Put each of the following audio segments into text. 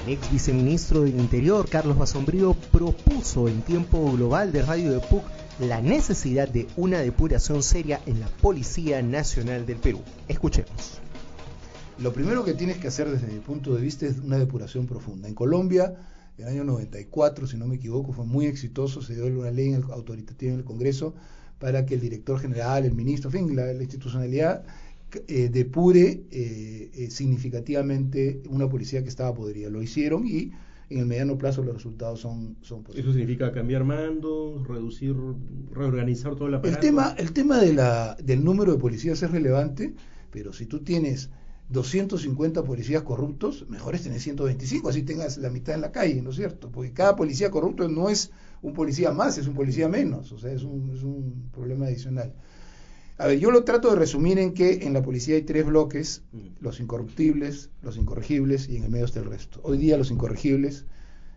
El ex viceministro del Interior, Carlos Basombrío, propuso en Tiempo Global de Radio de PUC la necesidad de una depuración seria en la Policía Nacional del Perú. Escuchemos. Lo primero que tienes que hacer desde mi punto de vista es una depuración profunda. En Colombia, en el año 94, si no me equivoco, fue muy exitoso, se dio una ley autoritativa en el Congreso para que el director general, el ministro, en fin, la institucionalidad depure significativamente una policía que estaba podrida. Lo hicieron y en el mediano plazo los resultados son positivos. ¿Eso significa cambiar mandos, reducir, reorganizar todo el aparato? El tema del número de policías es relevante, pero si tú tienes 250 policías corruptos, mejor es tener 125, así tengas la mitad en la calle, ¿no es cierto? Porque cada policía corrupto no es un policía más, es un policía menos, o sea, es un problema adicional. A ver, yo lo trato de resumir en que en la policía hay tres bloques: los incorruptibles, los incorregibles y en el medio está el resto. Hoy día los incorregibles,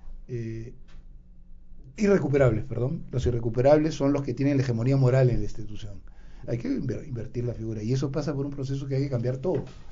los irrecuperables son los que tienen la hegemonía moral en la institución. Hay que invertir la figura y eso pasa por un proceso que hay que cambiar todo.